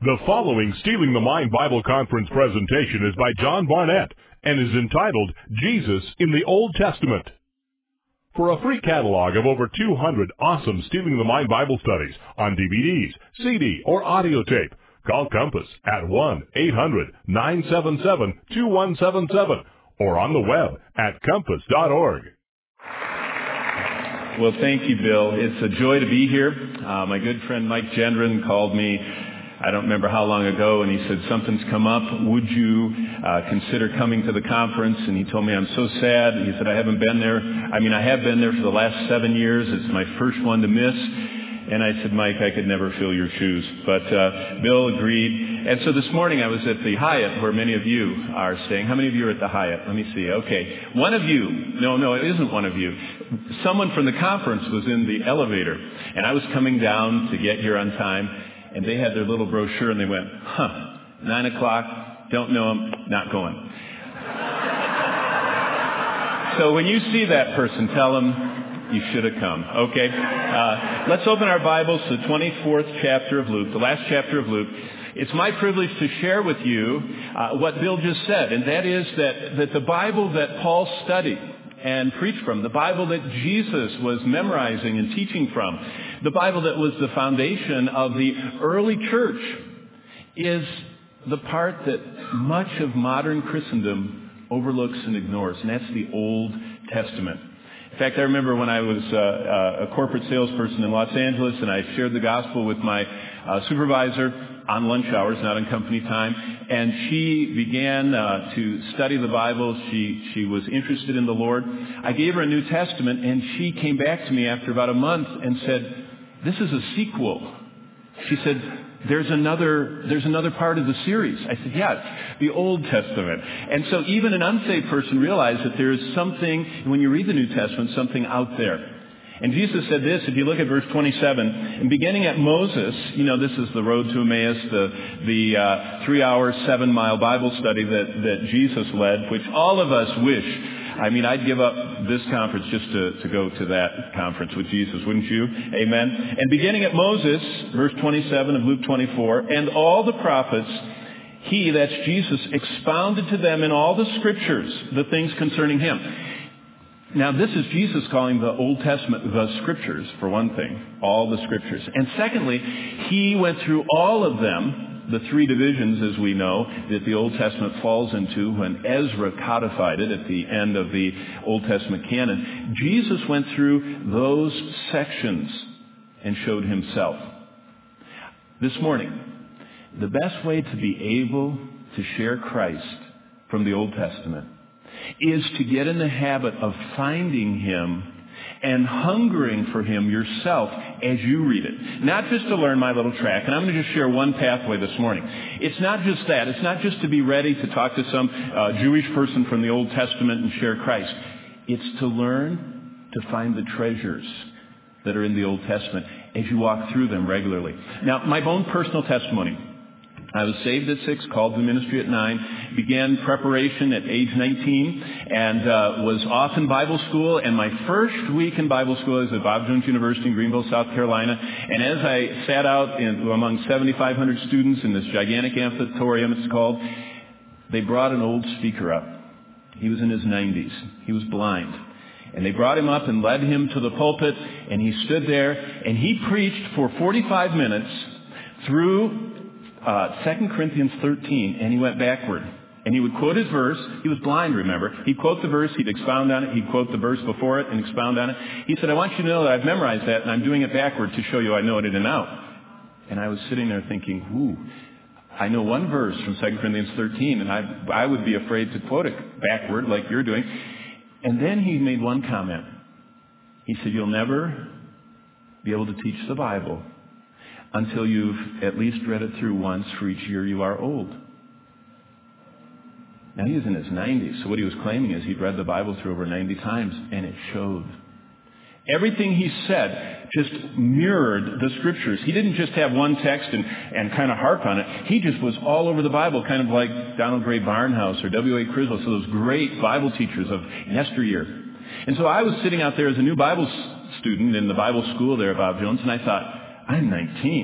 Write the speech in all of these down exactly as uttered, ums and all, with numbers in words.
The following Stealing the Mind Bible Conference presentation is by John Barnett and is entitled Jesus in the Old Testament. For a free catalog of over two hundred awesome Stealing the Mind Bible studies on D V Ds, C D, or audio tape, call Compass at one eight hundred nine seven seven two one seven seven or on the web at compass dot org. Well, thank you, Bill. It's a joy to be here. Uh, my good friend Mike Gendron called me, I don't remember how long ago, and he said, something's come up. Would you uh, consider coming to the conference? And he told me, I'm so sad. He said, I haven't been there. I mean, I have been there for the last seven years. It's my first one to miss. And I said, Mike, I could never fill your shoes. But uh, Bill agreed. And so this morning I was at the Hyatt, where many of you are staying. How many of you are at the Hyatt? Let me see. Okay. One of you. No, no, it isn't one of you. Someone from the conference was in the elevator. And I was coming down to get here on time. And they had their little brochure, and they went, huh, nine o'clock, don't know them, not going. So when you see that person, tell them you should have come, okay? Uh, let's open our Bibles to the twenty-fourth chapter of Luke, the last chapter of Luke. It's my privilege to share with you uh, what Bill just said, and that is that, that the Bible that Paul studied and preached from, the Bible that Jesus was memorizing and teaching from, the Bible that was the foundation of the early church, is the part that much of modern Christendom overlooks and ignores, and that's the Old Testament. In fact, I remember when I was uh, a corporate salesperson in Los Angeles, and I shared the gospel with my uh, supervisor on lunch hours, not on company time, and she began uh, to study the Bible. She she was interested in the Lord. I gave her a New Testament, and she came back to me after about a month and said, this is a sequel. She said, there's another there's another part of the series. I said, yeah, it's the Old Testament. And so even an unsaved person realized that there is something, when you read the New Testament, something out there. And Jesus said this, if you look at verse twenty-seven, and beginning at Moses, you know, this is the road to Emmaus, the, the uh, three-hour, seven-mile Bible study that, that Jesus led, which all of us wish. I mean, I'd give up this conference just to, to go to that conference with Jesus, wouldn't you? Amen. And beginning at Moses, verse twenty-seven of Luke twenty-four, and all the prophets, he, that's Jesus, expounded to them in all the scriptures the things concerning him. Now, this is Jesus calling the Old Testament the Scriptures, for one thing, all the Scriptures. And secondly, he went through all of them, the three divisions, as we know, that the Old Testament falls into when Ezra codified it at the end of the Old Testament canon. Jesus went through those sections and showed himself. This morning, the best way to be able to share Christ from the Old Testament is to get in the habit of finding him and hungering for him yourself as you read it. Not just to learn my little track, and I'm going to just share one pathway this morning. It's not just that. It's not just to be ready to talk to some uh, Jewish person from the Old Testament and share Christ. It's to learn to find the treasures that are in the Old Testament as you walk through them regularly. Now, my own personal testimony. I was saved at six, called to ministry at nine, began preparation at age nineteen, and uh, was off in Bible school. And my first week in Bible school is at Bob Jones University in Greenville, South Carolina. And as I sat out in, among seventy-five hundred students in this gigantic amphitheater, it's called, they brought an old speaker up. He was in his nineties. He was blind. And they brought him up and led him to the pulpit, and he stood there, and he preached for forty-five minutes through Uh, Second Corinthians thirteen, and he went backward. And he would quote his verse. He was blind, remember. He'd quote the verse, he'd expound on it, he'd quote the verse before it and expound on it. He said, I want you to know that I've memorized that, and I'm doing it backward to show you I know it in and out. And I was sitting there thinking, ooh, I know one verse from Second Corinthians thirteen, and I, I would be afraid to quote it backward like you're doing. And then he made one comment. He said, you'll never be able to teach the Bible until you've at least read it through once for each year you are old. Now, he was in his nineties, so what he was claiming is he'd read the Bible through over ninety times, and it showed. Everything he said just mirrored the Scriptures. He didn't just have one text and, and kind of harp on it. He just was all over the Bible, kind of like Donald Gray Barnhouse or W A Criswell, so those great Bible teachers of yesteryear. And so I was sitting out there as a new Bible student in the Bible school there at Bob Jones, and I thought, I'm nineteen.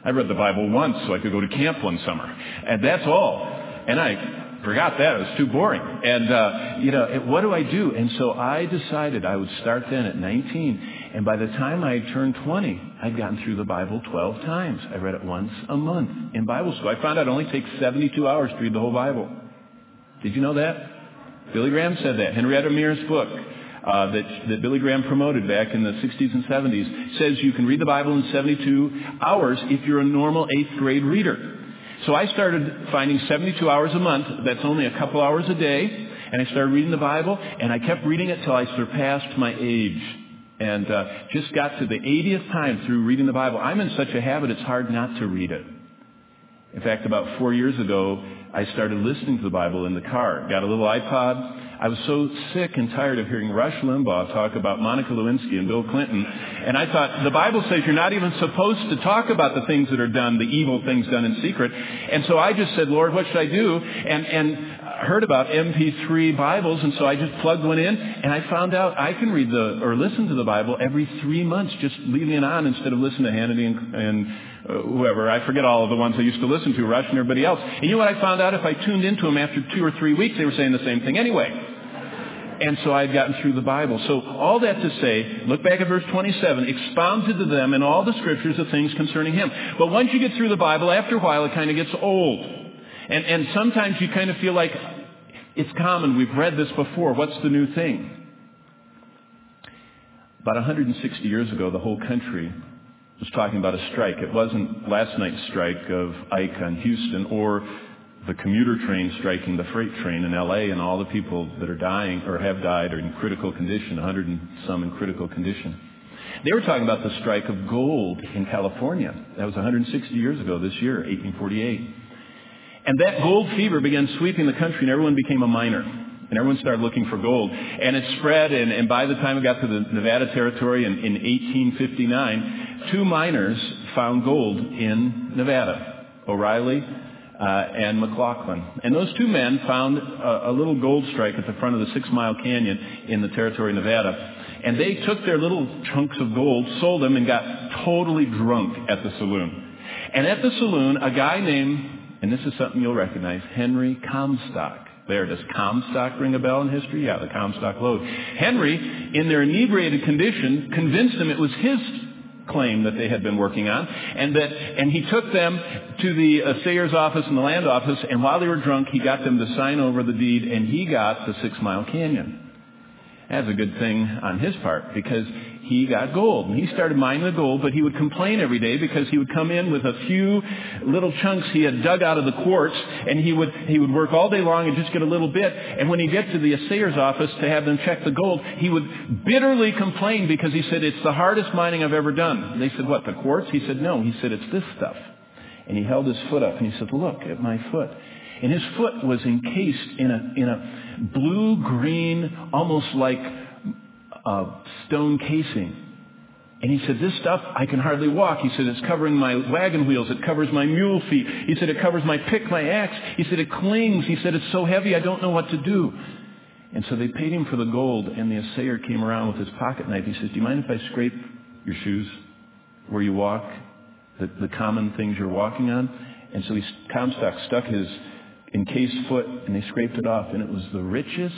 I read the Bible once so I could go to camp one summer. And that's all. And I forgot that. It was too boring. And, uh, you know, what do I do? And so I decided I would start then at nineteen. And by the time I turned twenty, I'd gotten through the Bible twelve times. I read it once a month in Bible school. I found out it only takes seventy-two hours to read the whole Bible. Did you know that? Billy Graham said that. Henrietta Mears' book uh, that, that Billy Graham promoted back in the sixties and seventies says you can read the Bible in seventy-two hours if you're a normal eighth grade reader. So I started finding seventy-two hours a month. That's only a couple hours a day. And I started reading the Bible, and I kept reading it till I surpassed my age. And uh, just got to the eightieth time through reading the Bible. I'm in such a habit, it's hard not to read it. In fact, about four years ago, I started listening to the Bible in the car. Got a little iPod. I was so sick and tired of hearing Rush Limbaugh talk about Monica Lewinsky and Bill Clinton. And I thought, the Bible says you're not even supposed to talk about the things that are done, the evil things done in secret. And so I just said, Lord, what should I do? And, and heard about M P three Bibles, and so I just plugged one in, and I found out I can read the, or listen to the Bible every three months, just leaving it on instead of listening to Hannity and, and uh, whoever. I forget all of the ones I used to listen to, Rush and everybody else. And you know what I found out? If I tuned into them after two or three weeks, they were saying the same thing anyway. And so I'd gotten through the Bible. So all that to say, look back at verse twenty-seven, expounded to them in all the scriptures the things concerning him. But once you get through the Bible, after a while, it kind of gets old. And, and sometimes you kind of feel like it's common. We've read this before. What's the new thing? About one hundred sixty years ago, the whole country was talking about a strike. It wasn't last night's strike of Ike on Houston or the commuter train striking the freight train in L A and all the people that are dying or have died are in critical condition, one hundred and some in critical condition. They were talking about the strike of gold in California. That was one hundred sixty years ago this year, eighteen forty-eight. And that gold fever began sweeping the country, and everyone became a miner. And everyone started looking for gold. And it spread, and, and by the time it got to the Nevada Territory in, in eighteen fifty-nine, two miners found gold in Nevada, O'Reilly uh, and McLaughlin. And those two men found a, a little gold strike at the front of the Six Mile Canyon in the Territory, Nevada. And they took their little chunks of gold, sold them, and got totally drunk at the saloon. And at the saloon, a guy named... and this is something you'll recognize, Henry Comstock. There, does Comstock ring a bell in history? Yeah, the Comstock Lode. Henry, in their inebriated condition, convinced them it was his claim that they had been working on, and that, and he took them to the assayer's office and the land office, and while they were drunk, he got them to sign over the deed, and he got the Six Mile Canyon. That's a good thing on his part, because he got gold. And he started mining the gold, but he would complain every day because he would come in with a few little chunks he had dug out of the quartz, and he would he would work all day long and just get a little bit. And when he'd get to the assayer's office to have them check the gold, he would bitterly complain because he said, it's the hardest mining I've ever done. And they said, what, the quartz? He said, no. He said, it's this stuff. And he held his foot up and he said, look at my foot. And his foot was encased in a in a blue-green, almost like uh, stone casing. And he said, this stuff, I can hardly walk. He said, it's covering my wagon wheels. It covers my mule feet. He said, it covers my pick, my axe. He said, it clings. He said, it's so heavy, I don't know what to do. And so they paid him for the gold, and the assayer came around with his pocket knife. He says, do you mind if I scrape your shoes where you walk, the, the common things you're walking on? And so he, Comstock stuck his encased foot, and they scraped it off, and it was the richest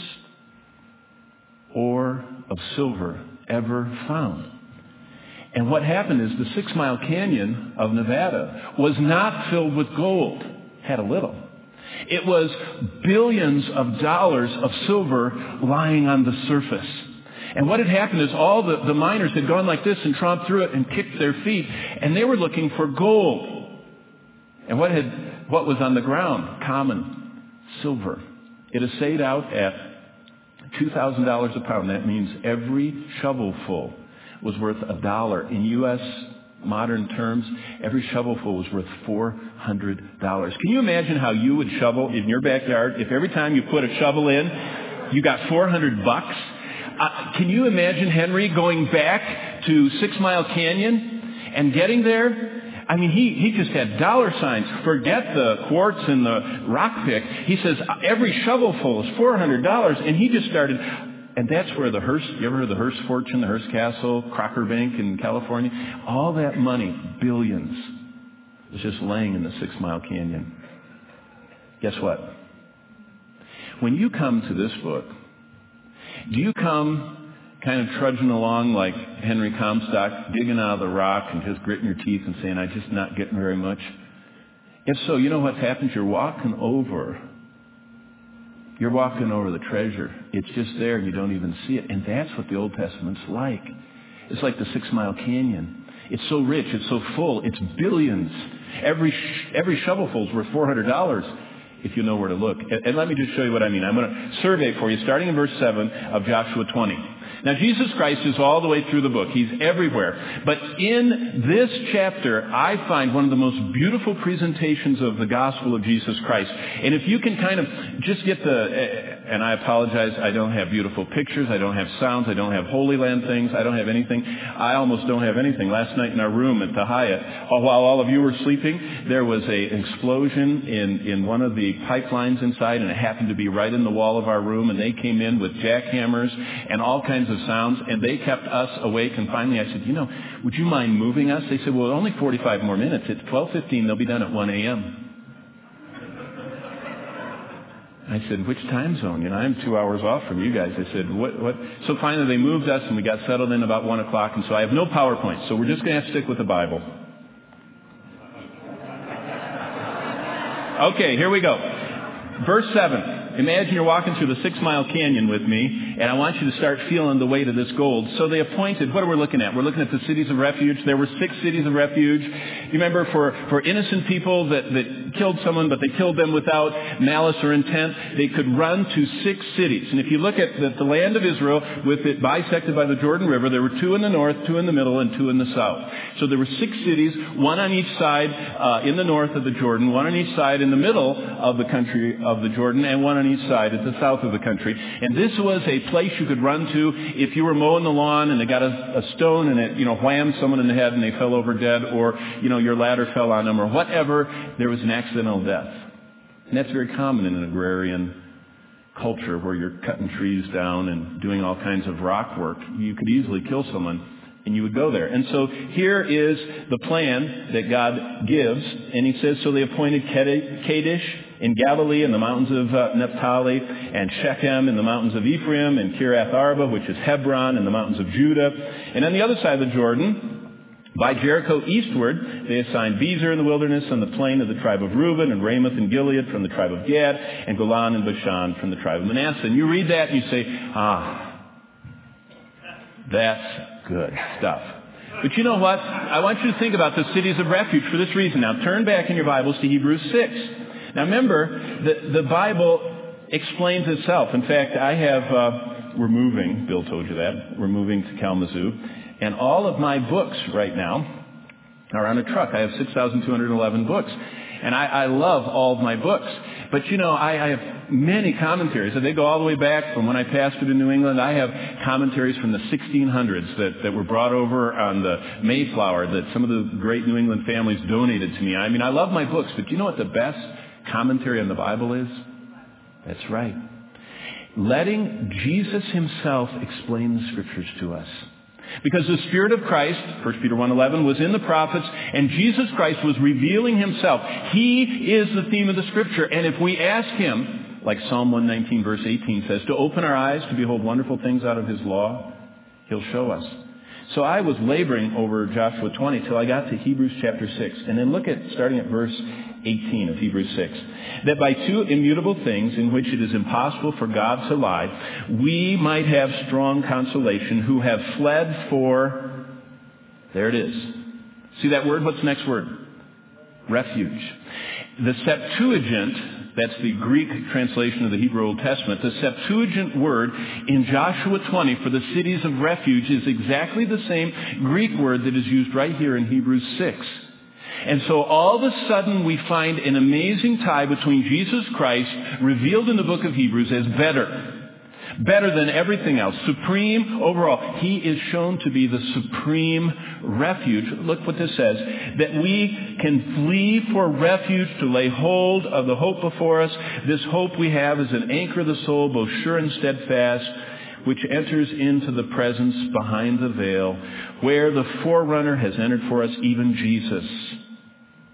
ore of silver ever found. And what happened is the Six Mile Canyon of Nevada was not filled with gold. Had a little. It was billions of dollars of silver lying on the surface. And what had happened is all the, the miners had gone like this and tromped through it and kicked their feet, and they were looking for gold. And what had what was on the ground? Common silver. It assayed out at two thousand dollars a pound. That means every shovelful was worth a dollar. In U S modern terms, every shovelful was worth four hundred dollars. Can you imagine how you would shovel in your backyard if every time you put a shovel in, you got four hundred bucks? Uh, can you imagine Henry going back to Six Mile Canyon and getting there? I mean, he, he just had dollar signs. Forget the quartz and the rock pick. He says every shovelful is four hundred dollars, and he just started. And that's where the Hearst, you ever heard of the Hearst fortune, the Hearst Castle, Crocker Bank in California? All that money, billions, was just laying in the Six Mile Canyon. Guess what? When you come to this book, do you come kind of trudging along like Henry Comstock, digging out of the rock and just gritting your teeth and saying, I'm just not getting very much? If so, you know what happens? You're walking over. You're walking over the treasure. It's just there and you don't even see it. And that's what the Old Testament's like. It's like the Six Mile Canyon. It's so rich. It's so full. It's billions. Every sh- every shovelful's worth four hundred dollars if you know where to look. And, and let me just show you what I mean. I'm going to survey for you, starting in verse seven of Joshua twenty. Now, Jesus Christ is all the way through the book. He's everywhere. But in this chapter, I find one of the most beautiful presentations of the gospel of Jesus Christ. And if you can kind of just get the, and I apologize, I don't have beautiful pictures, I don't have sounds, I don't have Holy Land things, I don't have anything. I almost don't have anything. Last night in our room at the Hyatt, while all of you were sleeping, there was a, an explosion in, in one of the pipelines inside, and it happened to be right in the wall of our room, and they came in with jackhammers and all kinds of sounds, and they kept us awake. And finally I said, you know, would you mind moving us? They said, well, only forty-five more minutes. It's twelve fifteen. They'll be done at one a.m. I said, which time zone? You know, I'm two hours off from you guys. I said, what, what? So finally they moved us and we got settled in about one o'clock. And so I have no PowerPoint. So we're just going to have to stick with the Bible. Okay, here we go. Verse seven. Imagine you're walking through the Six Mile Canyon with me, and I want you to start feeling the weight of this gold. So they appointed, what are we looking at? We're looking at the cities of refuge. There were six cities of refuge. You remember, for, for innocent people that, that killed someone, but they killed them without malice or intent, they could run to six cities. And if you look at the, the land of Israel, with it bisected by the Jordan River, there were two in the north, two in the middle, and two in the south. So there were six cities, one on each side uh, in the north of the Jordan, one on each side in the middle of the country of the Jordan, and one on each side at the south of the country. And this was a place you could run to if you were mowing the lawn and they got a, a stone and it, you know, whammed someone in the head and they fell over dead, or, you know, your ladder fell on them or whatever, there was an accidental death. And that's very common in an agrarian culture where you're cutting trees down and doing all kinds of rock work. You could easily kill someone and you would go there. And so here is the plan that God gives. And he says, so they appointed Kadesh in Galilee in the mountains of uh, Naphtali, and Shechem in the mountains of Ephraim, and Kiriath Arba, which is Hebron, in the mountains of Judah. And on the other side of the Jordan, by Jericho eastward, they assigned Bezer in the wilderness on the plain of the tribe of Reuben, and Ramoth and Gilead from the tribe of Gad, and Golan and Bashan from the tribe of Manasseh. And you read that and you say, ah, that's good stuff. But you know what? I want you to think about the cities of refuge for this reason. Now turn back in your Bibles to Hebrews six. Now remember, the, the Bible explains itself. In fact, I have, uh, we're moving, Bill told you that, we're moving to Kalamazoo, and all of my books right now are on a truck. I have six thousand two hundred eleven books, and I, I love all of my books. But you know, I, I have many commentaries, and they go all the way back from when I pastored in New England. I have commentaries from the sixteen hundreds that, that were brought over on the Mayflower that some of the great New England families donated to me. I mean, I love my books, but you know what the best commentary on the Bible is? That's right. Letting Jesus himself explain the scriptures to us. Because the Spirit of Christ, First Peter one eleven, was in the prophets, and Jesus Christ was revealing himself. He is the theme of the scripture. And if we ask him, like Psalm one nineteen verse eighteen says, to open our eyes to behold wonderful things out of his law, he'll show us. So I was laboring over Joshua twenty till I got to Hebrews chapter six. And then look at, starting at verse eighteen of Hebrews six. That by two immutable things in which it is impossible for God to lie, we might have strong consolation who have fled for, there it is. See that word? What's the next word? Refuge. The Septuagint, that's the Greek translation of the Hebrew Old Testament, the Septuagint word in Joshua twenty for the cities of refuge is exactly the same Greek word that is used right here in Hebrews six. And so all of a sudden we find an amazing tie between Jesus Christ, revealed in the book of Hebrews, as better. Better than everything else. Supreme overall. He is shown to be the supreme refuge. Look what this says. That we can flee for refuge to lay hold of the hope before us. This hope we have is an anchor of the soul, both sure and steadfast, which enters into the presence behind the veil, where the forerunner has entered for us, even Jesus.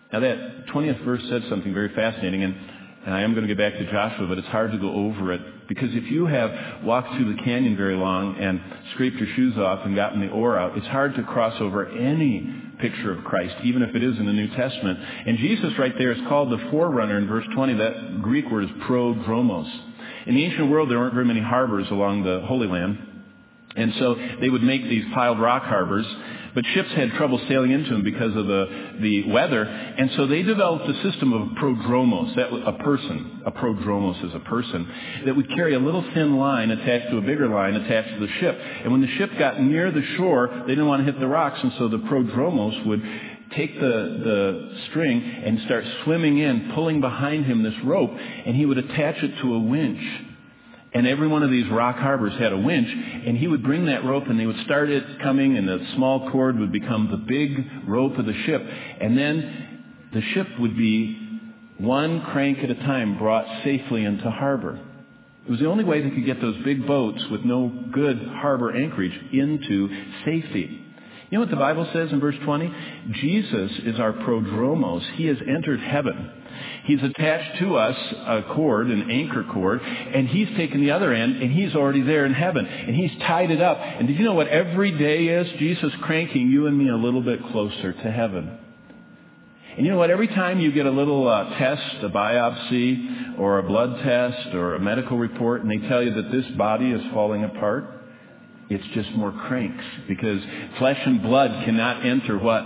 Now that twentieth verse said something very fascinating, and, and I am going to get back to Joshua, but it's hard to go over it. Because if you have walked through the canyon very long and scraped your shoes off and gotten the ore out, it's hard to cross over any picture of Christ, even if it is in the New Testament. And Jesus right there is called the forerunner in verse twenty. That Greek word is prodromos. In the ancient world, there weren't very many harbors along the Holy Land. And so they would make these piled rock harbors, but ships had trouble sailing into them because of the, the weather. And so they developed a system of prodromos, that was a person, a prodromos is a person, that would carry a little thin line attached to a bigger line attached to the ship. And when the ship got near the shore, they didn't want to hit the rocks, and so the prodromos would take the, the string and start swimming in, pulling behind him this rope, and he would attach it to a winch. And every one of these rock harbors had a winch, and he would bring that rope, and they would start it coming, and the small cord would become the big rope of the ship. And then the ship would be one crank at a time brought safely into harbor. It was the only way they could get those big boats with no good harbor anchorage into safety. You know what the Bible says in verse twenty? Jesus is our prodromos. He has entered heaven. He's attached to us a cord, an anchor cord, and he's taken the other end, and he's already there in heaven, and he's tied it up. And did you know what every day is? Jesus cranking you and me a little bit closer to heaven. And you know what? Every time you get a little uh, test, a biopsy, or a blood test, or a medical report, and they tell you that this body is falling apart, it's just more cranks, because flesh and blood cannot enter what?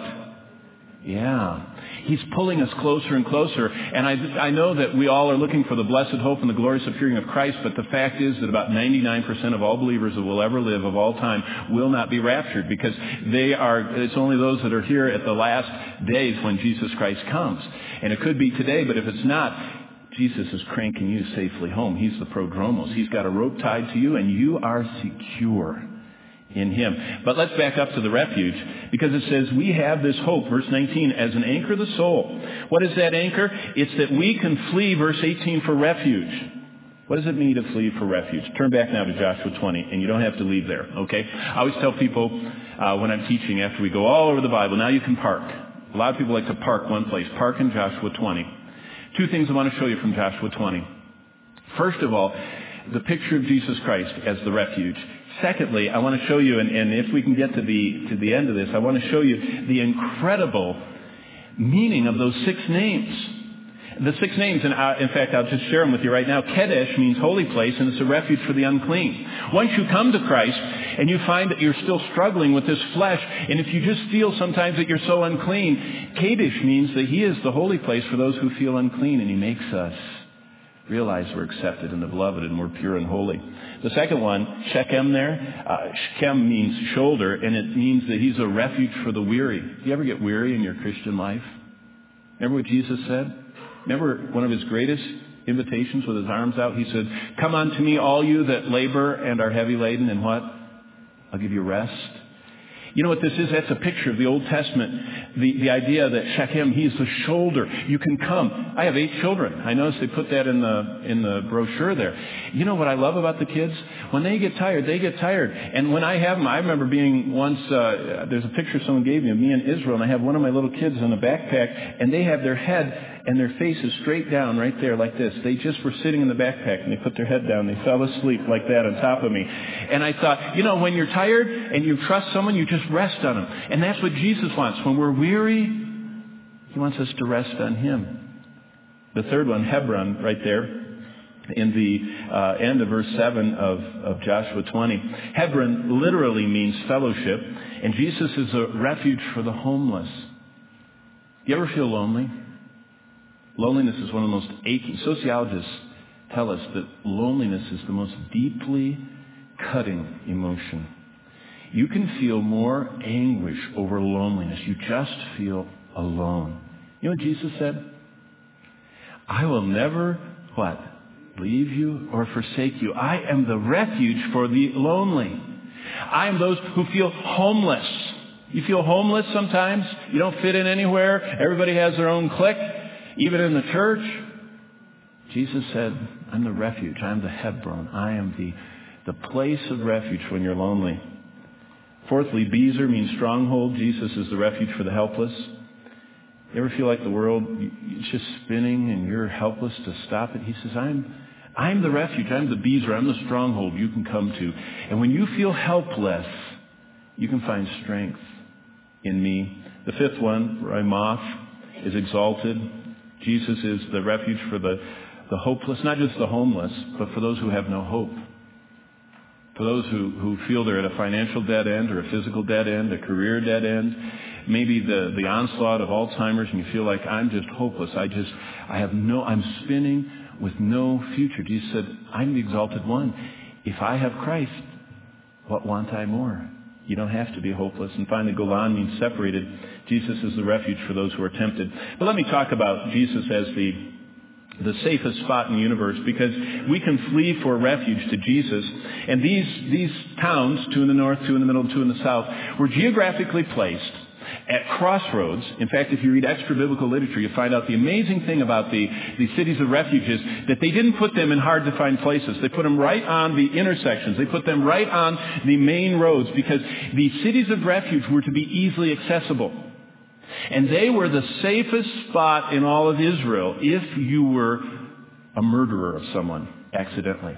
Yeah. He's pulling us closer and closer. And I, I know that we all are looking for the blessed hope and the glorious appearing of Christ, but the fact is that about ninety-nine percent of all believers that will ever live of all time will not be raptured, because they are, it's only those that are here at the last days when Jesus Christ comes. And it could be today, but if it's not, Jesus is cranking you safely home. He's the prodromos. He's got a rope tied to you, and you are secure in him. But let's back up to the refuge, because it says we have this hope, verse nineteen, as an anchor of the soul. What is that anchor? It's that we can flee, verse eighteen, for refuge. What does it mean to flee for refuge? Turn back now to Joshua twenty, and you don't have to leave there, okay? I always tell people uh, when I'm teaching, after we go all over the Bible, now you can park. A lot of people like to park one place. Park in Joshua twenty. Two things I want to show you from Joshua twenty. First of all, the picture of Jesus Christ as the refuge. Secondly, I want to show you, and, and if we can get to the to the end of this, I want to show you the incredible meaning of those six names. The six names, and I, in fact, I'll just share them with you right now. Kedesh means holy place, and it's a refuge for the unclean. Once you come to Christ and you find that you're still struggling with this flesh, and if you just feel sometimes that you're so unclean, Kadesh means that he is the holy place for those who feel unclean, and he makes us realize we're accepted in the beloved and we're pure and holy. The second one, Shechem there, uh, Shechem means shoulder, and it means that he's a refuge for the weary. Do you ever get weary in your Christian life? Remember what Jesus said? Remember one of his greatest invitations with his arms out? He said, "Come unto me, all you that labor and are heavy laden, and what? I'll give you rest." You know what this is? That's a picture of the Old Testament. The, the idea that Shechem, he's the shoulder. You can come. I have eight children. I noticed they put that in the in the brochure there. You know what I love about the kids? When they get tired, they get tired. And when I have them, I remember being once, uh, there's a picture someone gave me of me in Israel, and I have one of my little kids in a backpack, and they have their head and their face is straight down right there like this. They just were sitting in the backpack, and they put their head down. They fell asleep like that on top of me. And I thought, you know, when you're tired and you trust someone, you just rest on them. And that's what Jesus wants. When we're weary, he wants us to rest on him. The third one, Hebron, right there in the uh, end of verse seven of, of Joshua twenty. Hebron literally means fellowship, and Jesus is a refuge for the homeless. You ever feel lonely? Loneliness is one of the most aching. Sociologists tell us that loneliness is the most deeply cutting emotion. You can feel more anguish over loneliness. You just feel alone. You know what Jesus said? I will never, what? Leave you or forsake you. I am the refuge for the lonely. I am those who feel homeless. You feel homeless sometimes? You don't fit in anywhere? Everybody has their own clique? Even in the church? Jesus said, I'm the refuge. I'm the Hebron. I am the, the place of refuge when you're lonely. Fourthly, Bezer means stronghold. Jesus is the refuge for the helpless. You ever feel like the world, it's just spinning and you're helpless to stop it? He says, I'm, I'm the refuge. I'm the Bezer. I'm the stronghold you can come to. And when you feel helpless, you can find strength in me. The fifth one, Ramoth, is exalted. Jesus is the refuge for the, the hopeless, not just the homeless, but for those who have no hope. For those who, who feel they're at a financial dead end or a physical dead end, a career dead end, maybe the, the onslaught of Alzheimer's and you feel like I'm just hopeless. I just, I have no, I'm spinning with no future. Jesus said, I'm the exalted one. If I have Christ, what want I more? You don't have to be hopeless. And finally, Golan means separated. Jesus is the refuge for those who are tempted. But let me talk about Jesus as the the safest spot in the universe, because we can flee for refuge to Jesus. And these these towns, two in the north, two in the middle, two in the south, were geographically placed at crossroads. In fact, if you read extra biblical literature, you find out the amazing thing about the, the cities of refuge is that they didn't put them in hard to find places. They put them right on the intersections. They put them right on the main roads, because the cities of refuge were to be easily accessible. And they were the safest spot in all of Israel if you were a murderer of someone accidentally.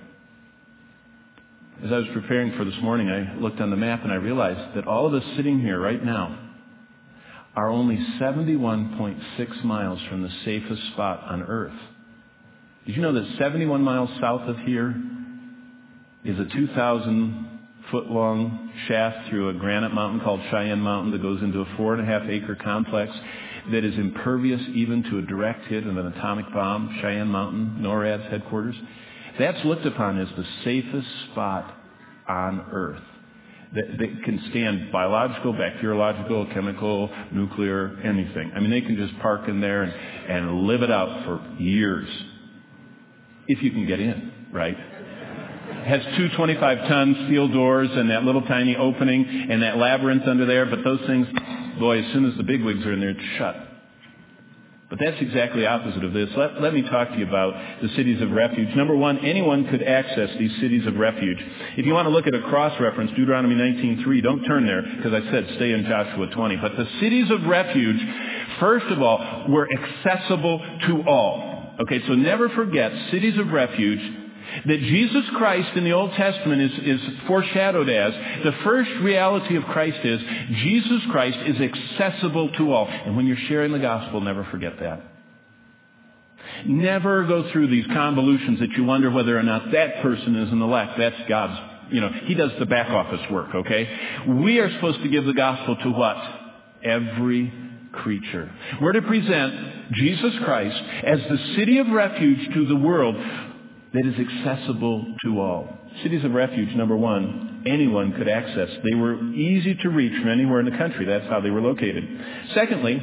As I was preparing for this morning, I looked on the map and I realized that all of us sitting here right now are only seventy-one point six miles from the safest spot on earth. Did you know that seventy-one miles south of here is a two thousand foot long shaft through a granite mountain called Cheyenne Mountain that goes into a four and a half acre complex that is impervious even to a direct hit of an atomic bomb? Cheyenne Mountain, NORAD's headquarters. That's looked upon as the safest spot on earth that, that can stand biological, bacteriological, chemical, nuclear, anything. I mean, they can just park in there and, and live it out for years. If you can get in, right? Has two twenty-five ton steel doors and that little tiny opening and that labyrinth under there. But those things, boy, as soon as the bigwigs are in there, it's shut. But that's exactly opposite of this. Let, let me talk to you about the cities of refuge. Number one, anyone could access these cities of refuge. If you want to look at a cross-reference, Deuteronomy nineteen three, don't turn there, because I said stay in Joshua twenty. But the cities of refuge, first of all, were accessible to all. Okay, so never forget, cities of refuge, that Jesus Christ in the Old Testament is, is foreshadowed as, the first reality of Christ is, Jesus Christ is accessible to all. And when you're sharing the gospel, never forget that. Never go through these convolutions that you wonder whether or not that person is an elect. That's God's, you know, He does the back office work, okay? We are supposed to give the gospel to what? Every creature. We're to present Jesus Christ as the city of refuge to the world that is accessible to all. Cities of refuge, number one, anyone could access. They were easy to reach from anywhere in the country. That's how they were located. Secondly,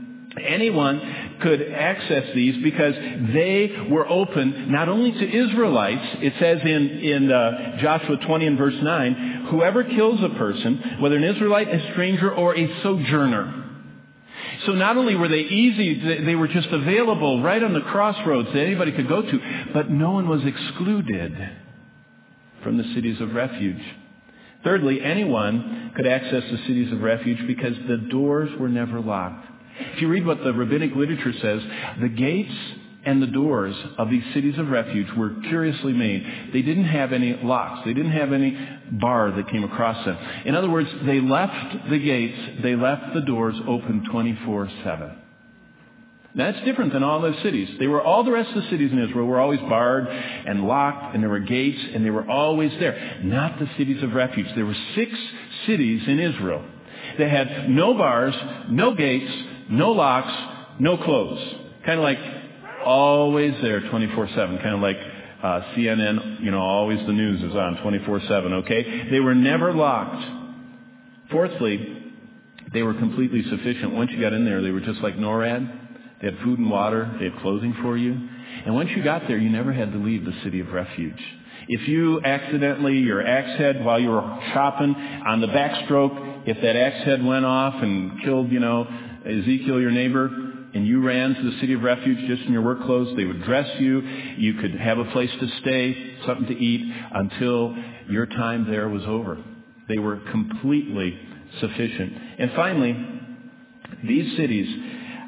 anyone could access these because they were open not only to Israelites. It says in, in uh, Joshua twenty and verse nine, whoever kills a person, whether an Israelite, a stranger, or a sojourner. So not only were they easy, they were just available right on the crossroads that anybody could go to, but no one was excluded from the cities of refuge. Thirdly, anyone could access the cities of refuge because the doors were never locked. If you read what the rabbinic literature says, the gates and the doors of these cities of refuge were curiously made. They didn't have any locks. They didn't have any bar that came across them. In other words, they left the gates, they left the doors open twenty-four seven. Now, that's different than all those cities. They were, all the rest of the cities in Israel were always barred and locked, and there were gates, and they were always there. Not the cities of refuge. There were six cities in Israel. They had no bars, no gates, no locks, no clothes. Kind of like always there twenty-four seven, kind of like uh, C N N, you know, always the news is on twenty-four seven, okay? They were never locked. Fourthly, they were completely sufficient. Once you got in there, they were just like NORAD. They had food and water. They had clothing for you. And once you got there, you never had to leave the city of refuge. If you accidentally, your axe head while you were chopping on the backstroke, if that axe head went off and killed, you know, Ezekiel, your neighbor, and you ran to the city of refuge just in your work clothes, they would dress you. You could have a place to stay, something to eat, until your time there was over. They were completely sufficient. And finally, these cities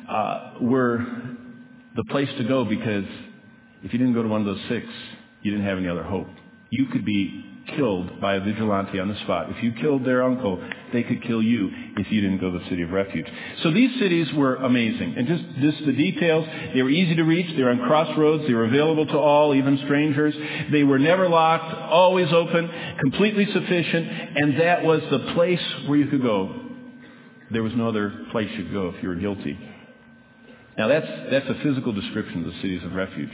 uh, were the place to go, because if you didn't go to one of those six, you didn't have any other hope. You could be killed by a vigilante on the spot. If you killed their uncle, they could kill you if you didn't go to the city of refuge. So these cities were amazing. And just, just the details, they were easy to reach. They were on crossroads. They were available to all, even strangers. They were never locked, always open, completely sufficient. And that was the place where you could go. There was no other place you could go if you were guilty. Now that's, that's a physical description of the cities of refuge.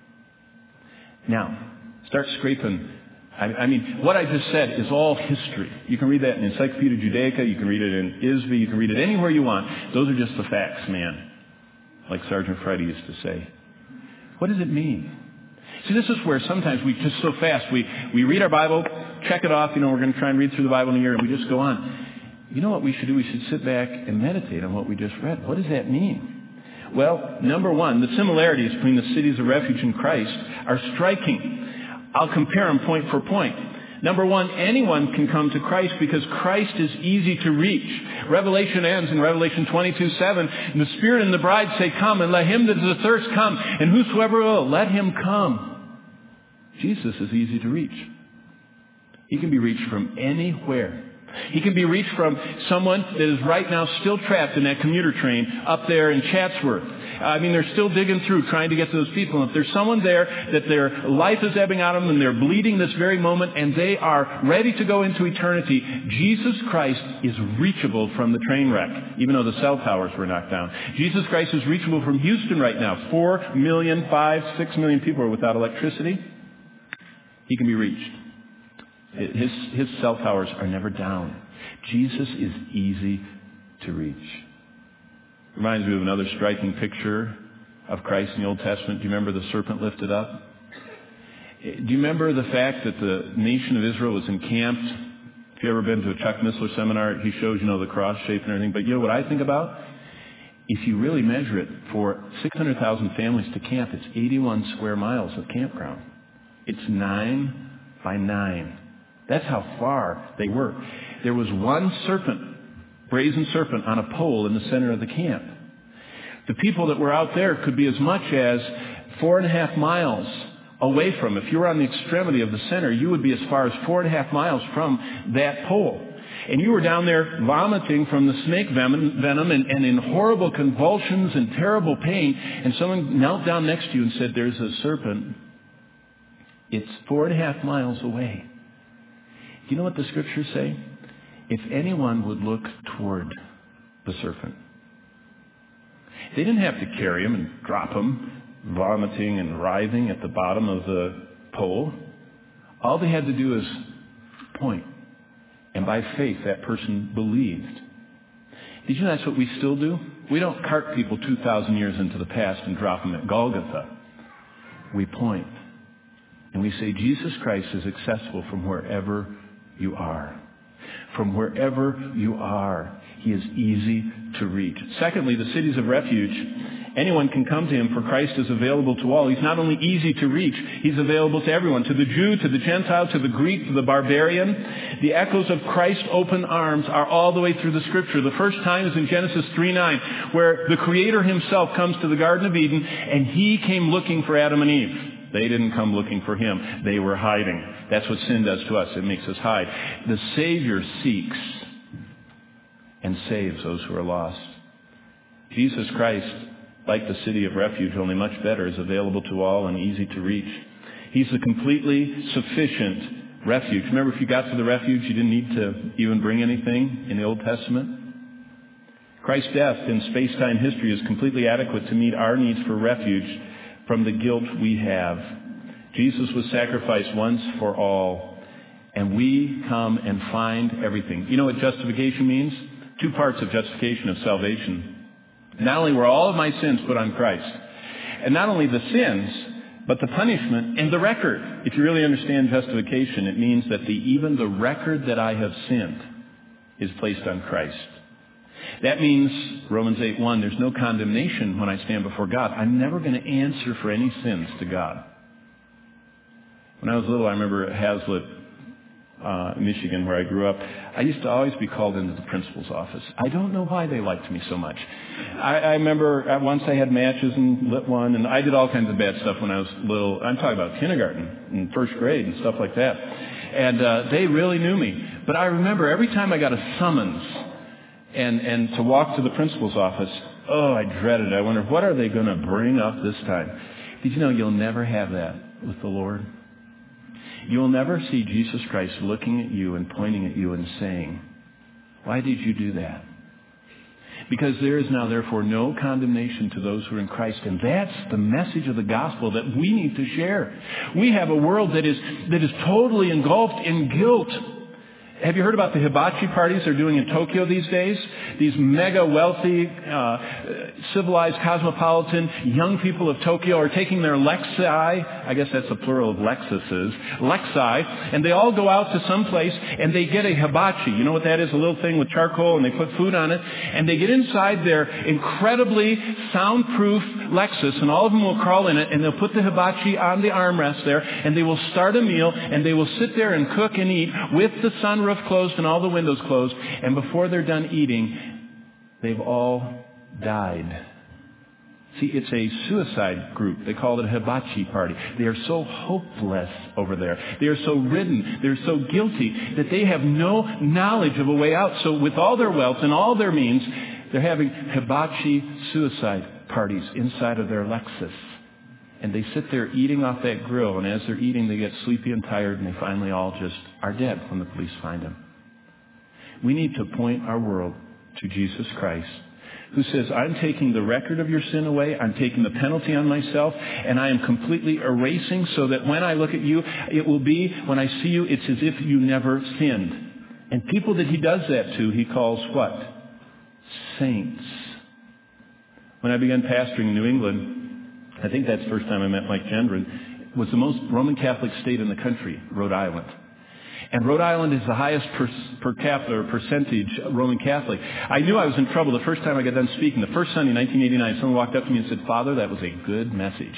Now, start scraping. I mean, what I just said is all history. You can read that in Encyclopedia Judaica. You can read it in I S V. You can read it anywhere you want. Those are just the facts, man. Like Sergeant Friday used to say. What does it mean? See, this is where sometimes we just so fast, we, we read our Bible, check it off, you know, we're going to try and read through the Bible in a year, and we just go on. You know what we should do? We should sit back and meditate on what we just read. What does that mean? Well, number one, the similarities between the cities of refuge in Christ are striking. I'll compare them point for point. Number one, anyone can come to Christ because Christ is easy to reach. Revelation ends in Revelation twenty-two seven. And the Spirit and the bride say, come, and let him that is athirst come, and whosoever will, let him come. Jesus is easy to reach. He can be reached from anywhere. He can be reached from someone that is right now still trapped in that commuter train up there in Chatsworth. I mean, they're still digging through trying to get to those people. And if there's someone there that their life is ebbing out of them and they're bleeding this very moment and they are ready to go into eternity, Jesus Christ is reachable from the train wreck, even though the cell towers were knocked down. Jesus Christ is reachable from Houston right now. Four million, five, six million people are without electricity. He can be reached. His, his cell towers are never down. Jesus is easy to reach. Reminds me of another striking picture of Christ in the Old Testament. Do you remember the serpent lifted up? Do you remember the fact that the nation of Israel was encamped? If you've ever been to a Chuck Missler seminar, he shows, you know, the cross shape and everything. But you know what I think about? If you really measure it, for six hundred thousand families to camp, it's eighty-one square miles of campground. It's nine by nine. That's how far they were. There was one serpent, brazen serpent, on a pole in the center of the camp. The people that were out there could be as much as four and a half miles away from. If you were on the extremity of the center, you would be as far as four and a half miles from that pole. And you were down there vomiting from the snake venom, venom and, and in horrible convulsions and terrible pain. And someone knelt down next to you and said, there's a serpent. It's four and a half miles away. Do you know what the scriptures say? If anyone would look toward the serpent. They didn't have to carry him and drop him, vomiting and writhing at the bottom of the pole. All they had to do is point. And by faith, that person believed. Did you know that's what we still do? We don't cart people two thousand years into the past and drop them at Golgotha. We point. And we say, Jesus Christ is accessible from wherever you are. From wherever you are, He is easy to reach. Secondly, the cities of refuge. Anyone can come to Him, for Christ is available to all. He's not only easy to reach, He's available to everyone. To the Jew, to the Gentile, to the Greek, to the barbarian. The echoes of Christ's open arms are all the way through the Scripture. The first time is in Genesis three nine, where the Creator Himself comes to the Garden of Eden, and He came looking for Adam and Eve. They didn't come looking for Him. They were hiding. That's what sin does to us. It makes us hide. The Savior seeks and saves those who are lost. Jesus Christ, like the city of refuge, only much better, is available to all and easy to reach. He's a completely sufficient refuge. Remember, if you got to the refuge, you didn't need to even bring anything in the Old Testament. Christ's death in space-time history is completely adequate to meet our needs for refuge from the guilt we have. Jesus was sacrificed once for all, and we come and find everything. You know what justification means? Two parts of justification of salvation. Not only were all of my sins put on Christ, and not only the sins, but the punishment and the record. If you really understand justification, it means that the, even the record that I have sinned is placed on Christ. That means, Romans eight one, there's no condemnation when I stand before God. I'm never going to answer for any sins to God. When I was little, I remember Hazlitt uh, Michigan, where I grew up, I used to always be called into the principal's office. I don't know why they liked me so much. I, I remember at once I had matches and lit one, and I did all kinds of bad stuff when I was little. I'm talking about kindergarten and first grade and stuff like that. And uh, they really knew me. But I remember every time I got a summons and, and to walk to the principal's office, oh, I dreaded it. I wondered, what are they going to bring up this time? Did you know you'll never have that with the Lord? You'll never see Jesus Christ looking at you and pointing at you and saying, why did you do that? Because there is now, therefore, no condemnation to those who are in Christ. And that's the message of the gospel that we need to share. We have a world that is, that is totally engulfed in guilt. Have you heard about the hibachi parties they're doing in Tokyo these days? These mega wealthy, uh, civilized, cosmopolitan young people of Tokyo are taking their Lexi, I guess that's the plural of Lexuses, Lexi, and they all go out to some place and they get a hibachi. You know what that is? A little thing with charcoal, and they put food on it. And they get inside their incredibly soundproof Lexus, and all of them will crawl in it, and they'll put the hibachi on the armrest there, and they will start a meal, and they will sit there and cook and eat with the sunroof closed and all the windows closed, and before they're done eating, they've all died. See, it's a suicide group. They call it a hibachi party. They are so hopeless over there. They are so ridden. They're so guilty that they have no knowledge of a way out. So with all their wealth and all their means, they're having hibachi suicide parties inside of their Lexus. And they sit there eating off that grill, and as they're eating, they get sleepy and tired, and they finally all just are dead when the police find them. We need to point our world to Jesus Christ, who says, I'm taking the record of your sin away, I'm taking the penalty on myself, and I am completely erasing so that when I look at you, it will be, when I see you, it's as if you never sinned. And people that he does that to, he calls what? Saints. When I began pastoring in New England, I think that's the first time I met Mike Gendron. It was the most Roman Catholic state in the country, Rhode Island. And Rhode Island is the highest per, per capita or percentage Roman Catholic. I knew I was in trouble the first time I got done speaking. The first Sunday, nineteen eighty-nine, someone walked up to me and said, Father, that was a good message.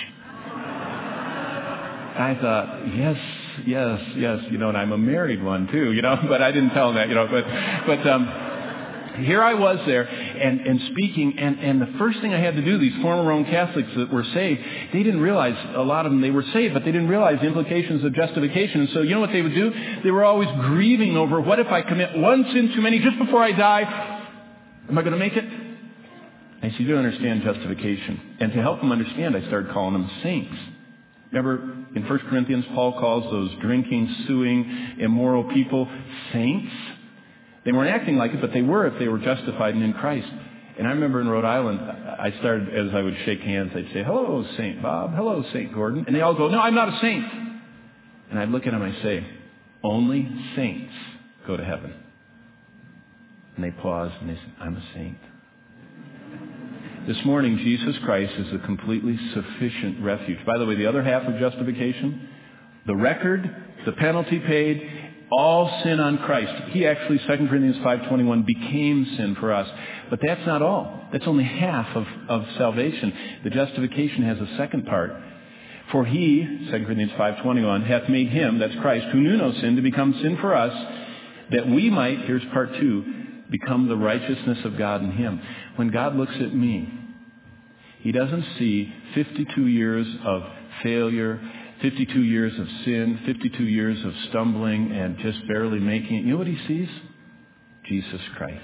I thought, yes, yes, yes, you know, and I'm a married one too, you know, but I didn't tell them that, you know, but, but, um, here I was there and, and speaking, and, and the first thing I had to do, these former Roman Catholics that were saved, they didn't realize, a lot of them, they were saved, but they didn't realize the implications of justification. And so you know what they would do? They were always grieving over, what if I commit one sin too many just before I die? Am I going to make it? I said, you don't understand justification. And to help them understand, I started calling them saints. Remember, in First Corinthians, Paul calls those drinking, suing, immoral people saints. They weren't acting like it, but they were if they were justified and in Christ. And I remember in Rhode Island, I started, as I would shake hands, I'd say, hello, Saint Bob. Hello, Saint Gordon. And they all go, no, I'm not a saint. And I'd look at them and I'd say, only saints go to heaven. And they pause and they say, I'm a saint. This morning, Jesus Christ is a completely sufficient refuge. By the way, the other half of justification, the record, the penalty paid, all sin on Christ. He actually, Second Corinthians five twenty-one, became sin for us. But that's not all. That's only half of, of salvation. The justification has a second part. For he, Second Corinthians five twenty-one, hath made him, that's Christ, who knew no sin, to become sin for us, that we might, here's part two, become the righteousness of God in him. When God looks at me, he doesn't see fifty-two years of failure, fifty-two years of sin, fifty-two years of stumbling and just barely making it. You know what he sees? Jesus Christ.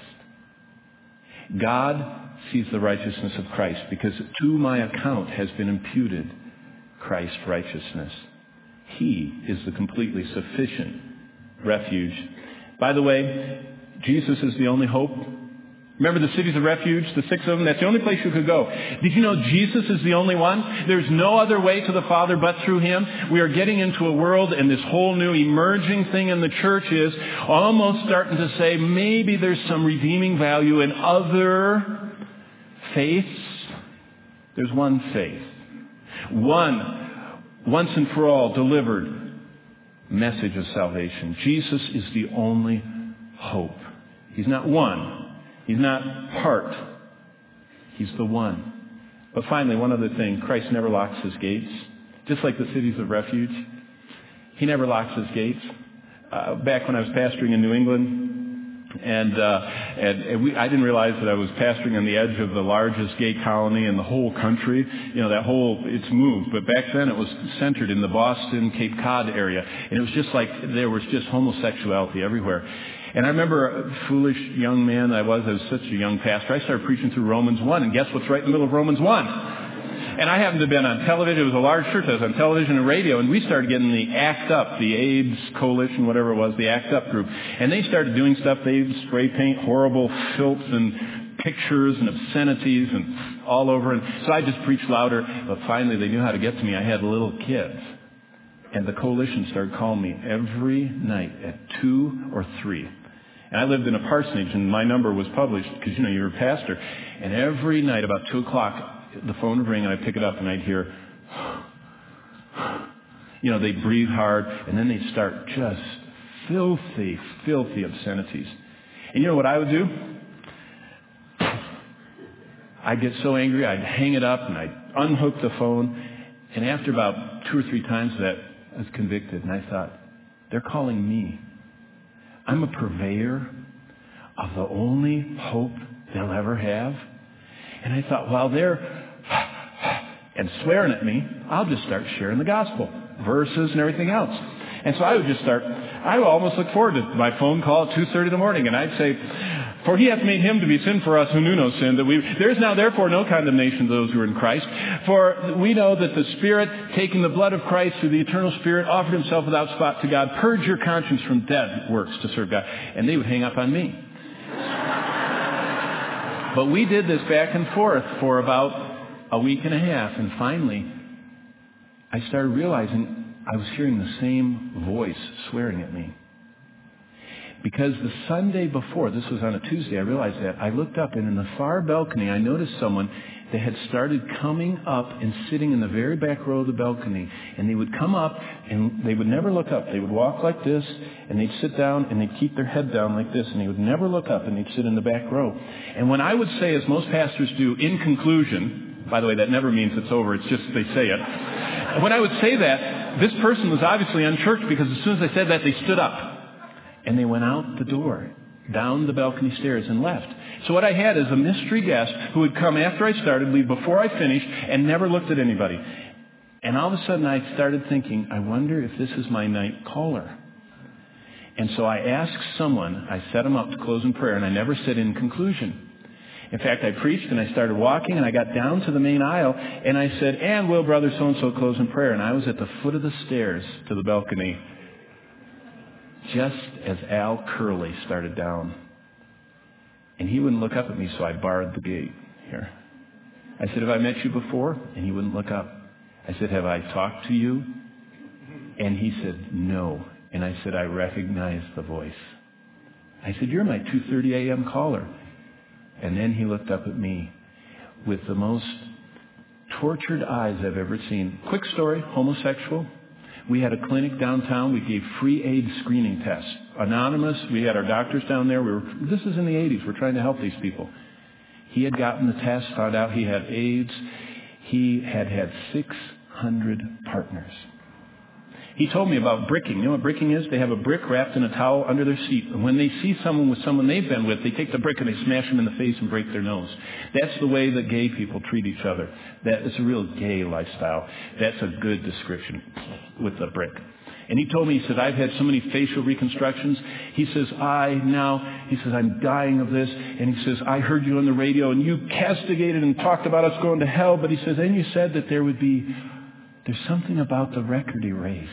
God sees the righteousness of Christ because to my account has been imputed Christ's righteousness. He is the completely sufficient refuge. By the way, Jesus is the only hope. Remember the cities of refuge, the six of them? That's the only place you could go. Did you know Jesus is the only one? There's no other way to the Father but through him. We are getting into a world, and this whole new emerging thing in the church is almost starting to say maybe there's some redeeming value in other faiths. There's one faith. One, once and for all, delivered message of salvation. Jesus is the only hope. He's not one. He's not part. He's the one. But finally, one other thing. Christ never locks his gates. Just like the cities of refuge. He never locks his gates. uh, back when I was pastoring in New England. And, uh, and, and we, I didn't realize that I was pastoring on the edge of the largest gay colony in the whole country. You know, that whole, it's moved. But back then it was centered in the Boston, Cape Cod area. And it was just like there was just homosexuality everywhere. And I remember a foolish young man I was, I was such a young pastor, I started preaching through Romans one. And guess what's right in the middle of Romans one? And I happened to have been on television. It was a large church. I was on television and radio. And we started getting the ACT UP, the AIDS Coalition, whatever it was, the ACT UP group. And they started doing stuff. They'd spray paint horrible filth and pictures and obscenities and all over. And so I just preached louder. But finally, they knew how to get to me. I had little kids. And the coalition started calling me every night at two or three. And I lived in a parsonage, and my number was published because, you know, you're a pastor. And every night about two o'clock, the phone would ring, and I'd pick it up, and I'd hear, you know, they'd breathe hard, and then they'd start just filthy, filthy obscenities. And you know what I would do? I'd get so angry, I'd hang it up, and I'd unhook the phone. And after about two or three times of that, I was convicted, and I thought, they're calling me. I'm a purveyor of the only hope they'll ever have. And I thought, while they're and swearing at me, I'll just start sharing the gospel, verses and everything else. And so I would just start, I would almost look forward to my phone call at two thirty in the morning, and I'd say, for he hath made him to be sin for us who knew no sin, that we, there is now therefore no condemnation to those who are in Christ. For we know that the Spirit, taking the blood of Christ through the eternal Spirit, offered himself without spot to God. Purge your conscience from dead works to serve God. And they would hang up on me. But we did this back and forth for about a week and a half. And finally, I started realizing I was hearing the same voice swearing at me. Because the Sunday before, this was on a Tuesday, I realized that. I looked up, and in the far balcony, I noticed someone that had started coming up and sitting in the very back row of the balcony. And they would come up, and they would never look up. They would walk like this, and they'd sit down, and they'd keep their head down like this, and they would never look up, and they'd sit in the back row. And when I would say, as most pastors do, in conclusion, by the way, that never means it's over, it's just they say it. When I would say that, this person was obviously unchurched, because as soon as I said that, they stood up. And they went out the door, down the balcony stairs, and left. So what I had is a mystery guest who would come after I started, leave before I finished, and never looked at anybody. And all of a sudden I started thinking, I wonder if this is my night caller. And so I asked someone, I set him up to close in prayer, and I never said in conclusion. In fact, I preached, and I started walking, and I got down to the main aisle, and I said, and will Brother so-and-so close in prayer? And I was at the foot of the stairs to the balcony, just as Al Curley started down. And he wouldn't look up at me, so I barred the gate here. I said, have I met you before? And he wouldn't look up. I said, have I talked to you? And he said, no. And I said, I recognize the voice. I said, you're my two thirty a.m. caller. And then he looked up at me with the most tortured eyes I've ever seen. Quick story, homosexual. We had a clinic downtown. We gave free AIDS screening tests. Anonymous. We had our doctors down there. We were, this is in the eighties. We're trying to help these people. He had gotten the test, found out he had AIDS. He had had six hundred partners. He told me about bricking. You know what bricking is? They have a brick wrapped in a towel under their seat. And when they see someone with someone they've been with, they take the brick and they smash them in the face and break their nose. That's the way that gay people treat each other. That is a real gay lifestyle. That's a good description with the brick. And he told me, he said, I've had so many facial reconstructions. He says, I now, he says, I'm dying of this. And he says, I heard you on the radio and you castigated and talked about us going to hell. But he says, and you said that there would be, there's something about the record erased.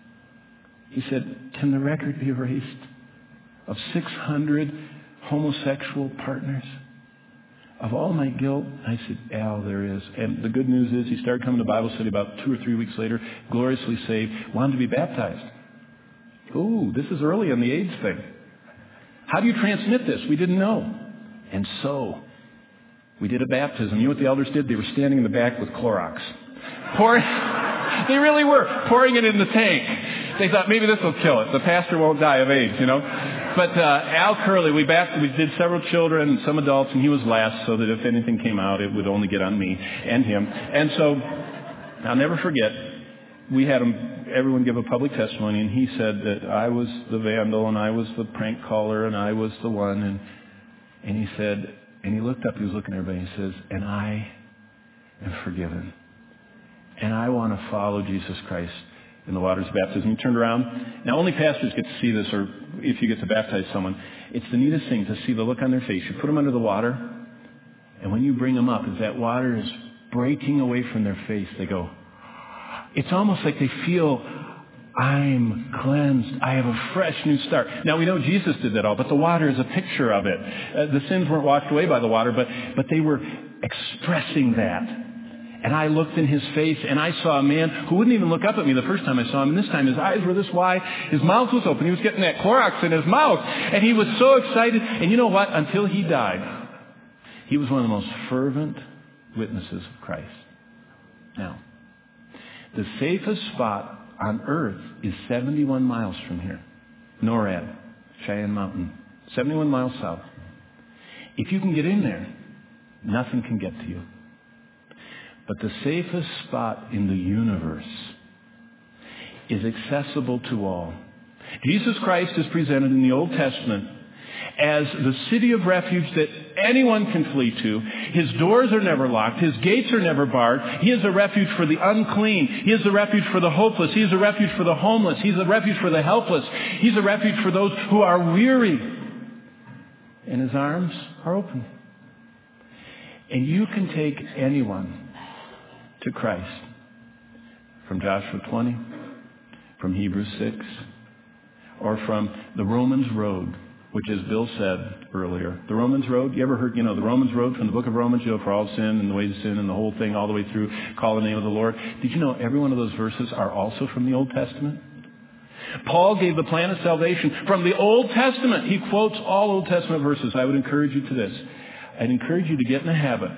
He said, can the record be erased of six hundred homosexual partners? Of all my guilt? I said, Al, there is. And the good news is he started coming to Bible study about two or three weeks later, gloriously saved, wanted to be baptized. Ooh, this is early on the AIDS thing. How do you transmit this? We didn't know. And so, we did a baptism. You know what the elders did? They were standing in the back with Clorox. Pouring, they really were, pouring it in the tank. They thought, maybe this will kill it. The pastor won't die of AIDS, you know. But uh, Al Curley, we back, we did several children and some adults, and he was last, so that if anything came out, it would only get on me and him. And so, I'll never forget, we had him, everyone give a public testimony, and he said that I was the vandal, and I was the prank caller, and I was the one, and and he said, and he looked up, he was looking at everybody, and he says, and I am forgiven. And I want to follow Jesus Christ in the waters of baptism. He turned around. Now, only pastors get to see this, or if you get to baptize someone. It's the neatest thing to see the look on their face. You put them under the water, and when you bring them up, as that water is breaking away from their face, they go, it's almost like they feel, I'm cleansed. I have a fresh new start. Now, we know Jesus did that all, but the water is a picture of it. Uh, the sins weren't washed away by the water, but, but they were expressing that. And I looked in his face, and I saw a man who wouldn't even look up at me the first time I saw him. And this time his eyes were this wide. His mouth was open. He was getting that Clorox in his mouth. And he was so excited. And you know what? Until he died, he was one of the most fervent witnesses of Christ. Now, the safest spot on earth is seventy-one miles from here. NORAD, Cheyenne Mountain. seventy-one miles south. If you can get in there, nothing can get to you. But the safest spot in the universe is accessible to all. Jesus Christ is presented in the Old Testament as the city of refuge that anyone can flee to. His doors are never locked. His gates are never barred. He is a refuge for the unclean. He is a refuge for the hopeless. He is a refuge for the homeless. He's a refuge for the helpless. He's a refuge for those who are weary. And his arms are open. And you can take anyone to Christ. From Joshua twenty, from Hebrews six, or from the Romans Road, which, as Bill said earlier, the Romans Road, you ever heard, you know, the Romans Road from the book of Romans, you know, for all sin and the ways of sin and the whole thing all the way through, call the name of the Lord. Did you know every one of those verses are also from the Old Testament? Paul gave the plan of salvation from the Old Testament. He quotes all Old Testament verses. I would encourage you to this. I'd encourage you to get in the habit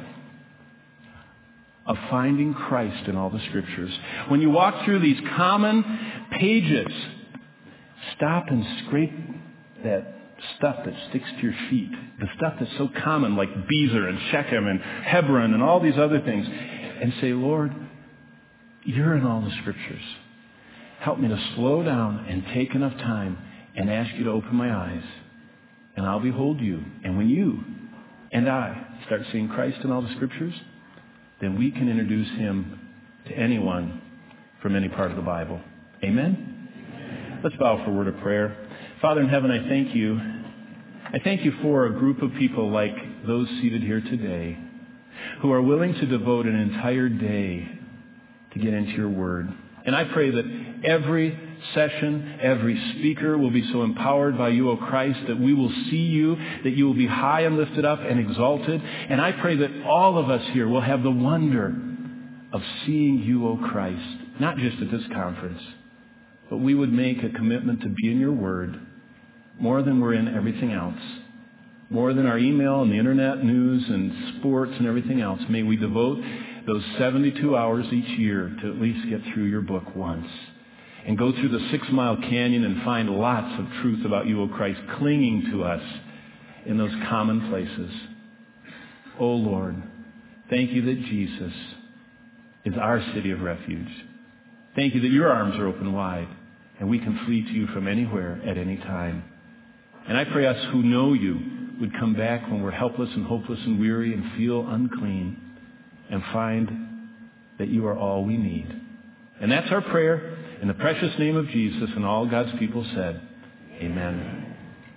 of finding Christ in all the Scriptures. When you walk through these common pages, stop and scrape that stuff that sticks to your feet. The stuff that's so common, like Bezer and Shechem and Hebron and all these other things. And say, Lord, you're in all the Scriptures. Help me to slow down and take enough time and ask you to open my eyes. And I'll behold you. And when you and I start seeing Christ in all the Scriptures, then we can introduce him to anyone from any part of the Bible. Amen? Amen? Let's bow for a word of prayer. Father in heaven, I thank you. I thank you for a group of people like those seated here today who are willing to devote an entire day to get into your word. And I pray that every session, every speaker will be so empowered by you, O Christ, that we will see you, that you will be high and lifted up and exalted. And I pray that all of us here will have the wonder of seeing you, O Christ, not just at this conference, but we would make a commitment to be in your word more than we're in everything else, more than our email and the internet news and sports and everything else. May we devote those seventy-two hours each year to at least get through your book once and go through the six-mile canyon and find lots of truth about you, O Christ, clinging to us in those common places. O Lord, thank you that Jesus is our city of refuge. Thank you that your arms are open wide and we can flee to you from anywhere at any time. And I pray us who know you would come back when we're helpless and hopeless and weary and feel unclean and find that you are all we need. And that's our prayer in the precious name of Jesus, and all God's people said, amen.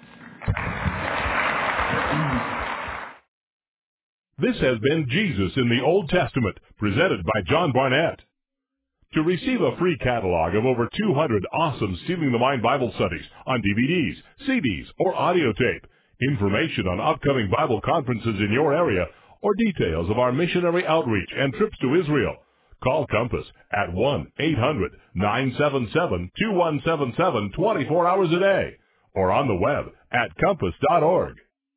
This has been Jesus in the Old Testament, presented by John Barnett. To receive a free catalog of over two hundred awesome Stealing the Mind Bible studies on D V Ds, C Ds, or audio tape, information on upcoming Bible conferences in your area, or details of our missionary outreach and trips to Israel, call Compass at one eight hundred nine seven seven two one seven seven twenty-four hours a day, or on the web at compass dot org.